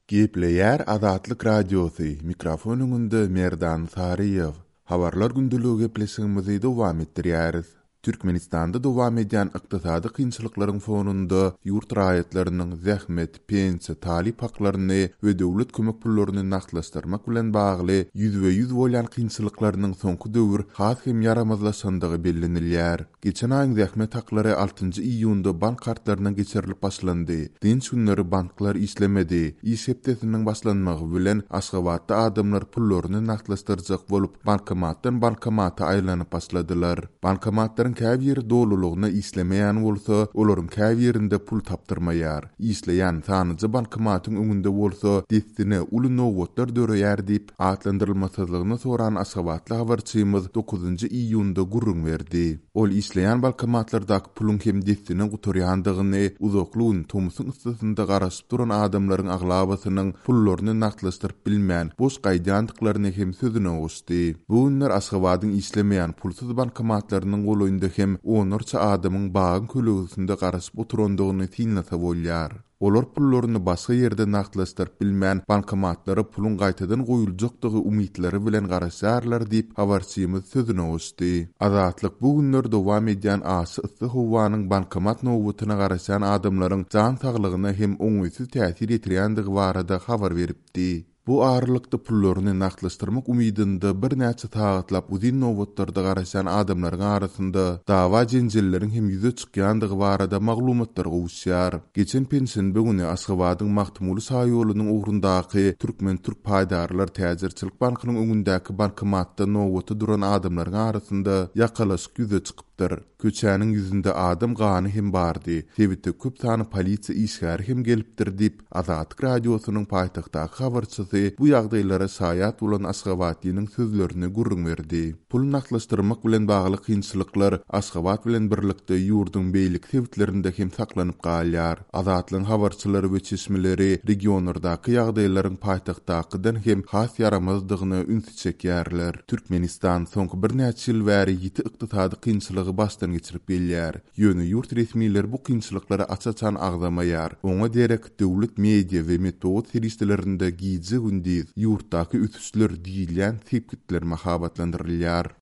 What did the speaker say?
Gepleyer Azatlyk Radiosu mikrofonunda Merdan Sariyev. Habarlar gündülüğü gepleşigimizi dowam etdirýäris. Türkmenistanda dowam edýän ykdysady kynçylyklaryň fonunda ýurt raýatlarynyň zähmet, pensiýa, talip haklaryny we döwlet kömek pullaryny naklaşdyrmak bilen bagly ýüzbe-ýüz bolan kynçylyklarynyň soňky döwür has hem yaramazlaşandygy bellenilýär. Geçen aýyň zähmet haklary 6 iýunda bank kartlaryna geçirilip başlandy. Dinç günleri banklar işlemedi. İş hepdesiniň başlanmagy bilen Aşgabatda adamlar pullaryny naklaşdyrjak bolup bankomatdan bankomata aýlanyp başladylar. Bankomatlaryň käbir ýeri dolulugyna işlemeýän bolsa, olaryň käbir ýerinde pul tapdyrmaýar. İşleýän sanyjy bankomatyň öňünde bolsa, destine uly nowotlar döreýär diýip atlandyrylmasyzlygyny soran Aşgabatly habarçymyz 9 iýunda gurrun berdi. Ol işleýän bankomatlardaky pulun hem destine guturýandygyny, uzaklygyň tomsyň ystasynda garaşyp duran adamlaryň aglabasynyň pullaryny naklaşdyryp bilmän, boş gaýdandyklaryny hem sözüne goşdy. Bu günler Aşgabatyň işlemeýän pulsuz bankomatlarynyň golaýynda hem onurça adamyň bagyň kölegisinde garaşyp oturandygyny tinlasa bolýar. Olar pullaryny başga ýerde naklaşdyryp bilmän bankomatlary pulun gaýtadan goýuljakdygy umytlary bilen garaşarlar diýip habarçymyz sözüne goşdy. Azatlyk bu günler dowam edýän Asy Howanyň bankomat nowatyna garaşan adamlaryň jan saglygyna hem oňuýsuz täsir etýändigi barada habar beripdi. Bu ağırlıkda pullaryny naklaşdyrmak umydynda bir näçe taýatlap uzun nowatlarda garaşan adamlaryň arasynda dawa jenjelleriň hem ýüze çykýandygy barada maglumatlar gowuşýar. Geçen pensiýa güni Aşgabatyň Mahmuly Saýoğlunyň ugrundaky Türkmen Türk paýdarlar täzirçilik bankynyň öňündäki bankomatda nowaty duran adamlaryň arasynda ýakalaşyk ýüze çykypdyr. Köçäniň ýüzünde adam gany hem bardy. Sebitde köp sany polisiýa işgär hem gelipdir diýip Azatlyk radiosynyň paýtagtdaky habarçysy bu ýagdaýlara saýat bolan Aşgabatynyň sözlerini gurrun berdi. Pul naklaşdyrmak bilen bagly kynçylyklar Aşgabat bilen birlikde ýurdun beýlik sebitlerinde hem saklanyp galýar. Azatlyň habarçylary we çeşmeleri regionlardaky ýagdaýlaryň paýtagtdakydan hem has yaramazdygyny ünsü çekýärler. Türkmenistan soňky bir näçe ýyl bäri ýiti ykdysady kynçylygy başdan geçirip gelýär. Ýöne ýurt resmiýetleri bu kynçylyklary açaçan agzamaýar. Oňa derek döwlet media we metod serişlerinde giýji gündüz ýurtdaky üsüçler diýilýän sepkitler mahabatlandyrylýar.